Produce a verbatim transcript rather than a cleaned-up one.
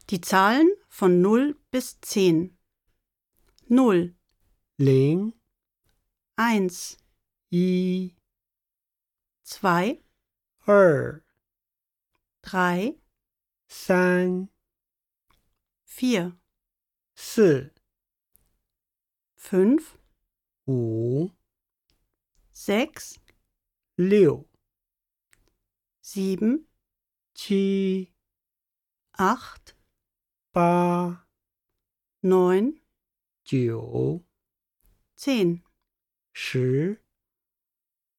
Die Zahlen von null bis zehn. null, 零 eins, 一 zwei, 二 drei, 三 vier, 四 fünf, 五 sechs, 六 sieben, 七 acht, 八 neun, 九 zehn. 十